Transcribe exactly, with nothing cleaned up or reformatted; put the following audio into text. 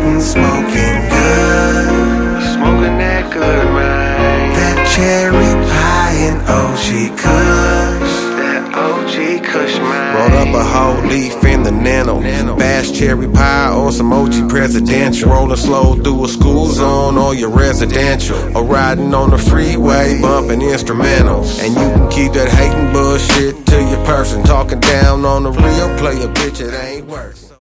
sitting smoking good. Smoking that good, man. That cherry pie and O G Kush. That O G Kush, man. Rolled up a whole leaf in the nano. Bash cherry pie on some O G presidential. Rolling slow through a school zone or your residential. Or riding on the freeway, bumping instrumentals. And you can keep that hating bullshit to your person. Talking down on the real, play a bitch, it ain't worth.